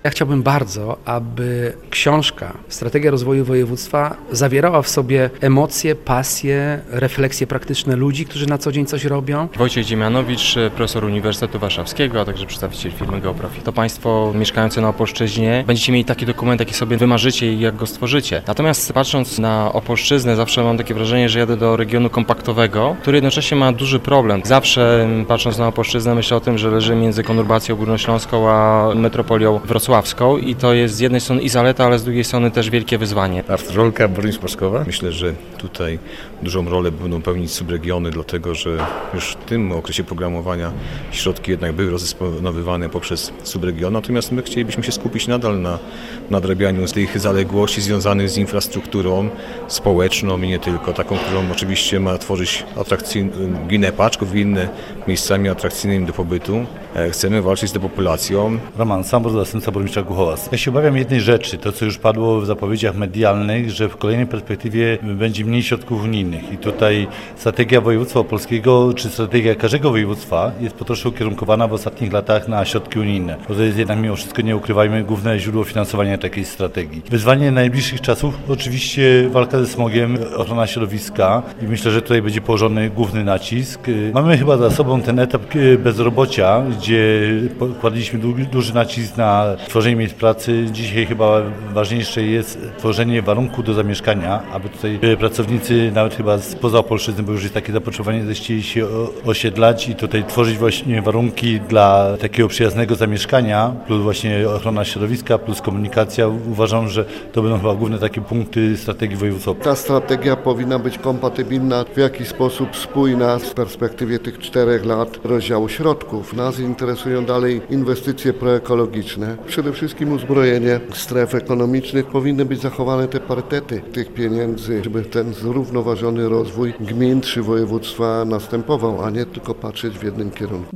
Ja chciałbym bardzo, aby książka Strategia rozwoju województwa zawierała w sobie emocje, pasje, refleksje praktyczne ludzi, którzy na co dzień coś robią. Wojciech Dziemianowicz, profesor Uniwersytetu Warszawskiego, a także przedstawiciel firmy Geoprofi. To Państwo mieszkający na Opolszczyźnie będziecie mieli taki dokument, jaki sobie wymarzycie i jak go stworzycie. Natomiast patrząc na Opolszczyznę, zawsze mam takie wrażenie, że jadę do regionu kompaktowego, który jednocześnie ma duży problem. Zawsze patrząc na Opolszczyznę myślę o tym, że leży między konurbacją górnośląską a metropolią wrocławską i to jest z jednej strony i zaleta, ale z drugiej strony też wielkie wyzwanie. Artur Żolka, burmistrz Płaskowa. Myślę, że tutaj dużą rolę będą pełnić subregiony, dlatego że już w tym okresie programowania środki jednak były rozdysponowywane poprzez subregion, natomiast my chcielibyśmy się skupić nadal na nadrabianiu z tych zaległości związanych z infrastrukturą społeczną i nie tylko, taką, którą oczywiście ma tworzyć gminę Paczków i inne miejscami atrakcyjnymi do pobytu. Chcemy walczyć z depopulacją. Roman Sambor, zastępca burmistrza Głuchołaz. Ja się obawiam jednej rzeczy, to co już padło w zapowiedziach medialnych, że w kolejnej perspektywie będzie mniej środków unijnych i tutaj strategia województwa opolskiego, czy strategia każdego województwa jest po trosze ukierunkowana w ostatnich latach na środki unijne. Bo to jest jednak mimo wszystko, nie ukrywajmy, główne źródło finansowania takiej strategii. Wyzwanie najbliższych czasów oczywiście walka ze smogiem, ochrona środowiska i myślę, że tutaj będzie położony główny nacisk. Mamy chyba za sobą ten etap bezrobocia, gdzie kładliśmy duży nacisk na tworzenie miejsc pracy. Dzisiaj chyba ważniejsze jest tworzenie warunków do zamieszkania, aby tutaj pracownicy, nawet chyba spoza Opolszczyzny, bo już jest takie zapotrzebowanie, zechcieli się osiedlać i tutaj tworzyć właśnie warunki dla takiego przyjaznego zamieszkania, plus właśnie ochrona środowiska, plus komunikacja. Uważam, że to będą chyba główne takie punkty strategii województwa. Ta strategia powinna być kompatybilna, w jakiś sposób spójna w perspektywie tych 4 lat rozdziału środków. Nas interesują dalej inwestycje proekologiczne. Przede wszystkim uzbrojenie stref ekonomicznych. Powinny być zachowane te parytety tych pieniędzy, żeby ten zrównoważony rozwój gmin czy województwa następował, a nie tylko patrzeć w jednym kierunku.